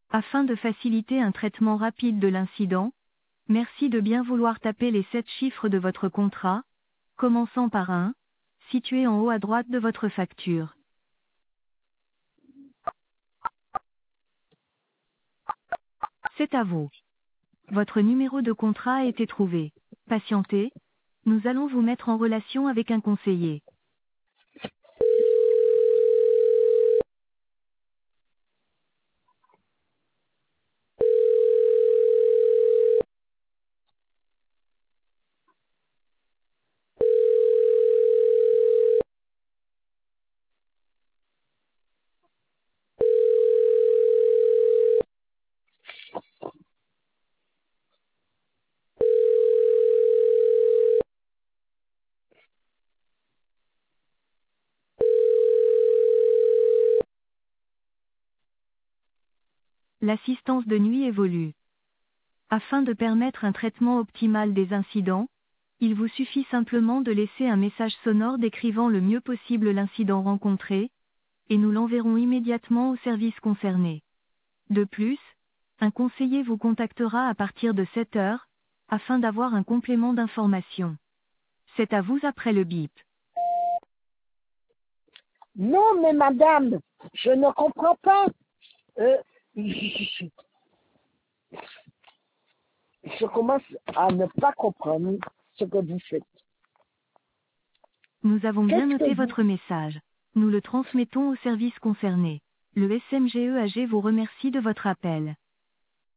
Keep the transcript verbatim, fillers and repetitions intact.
Afin de faciliter un traitement rapide de l'incident, merci de bien vouloir taper les sept chiffres de votre contrat, commençant par un, situé en haut à droite de votre facture. C'est à vous. Votre numéro de contrat a été trouvé. Patientez, nous allons vous mettre en relation avec un conseiller. L'assistance de nuit évolue. Afin de permettre un traitement optimal des incidents, il vous suffit simplement de laisser un message sonore décrivant le mieux possible l'incident rencontré, et nous l'enverrons immédiatement au service concerné. De plus, un conseiller vous contactera à partir de sept heures, afin d'avoir un complément d'information. C'est à vous après le bip. Non, mais madame, je ne comprends pas. Euh, je, je commence à ne pas comprendre ce que vous faites. Nous avons bien Qu'est-ce noté que vous... votre message. Nous le transmettons au service concerné. Le S M G E A G vous remercie de votre appel.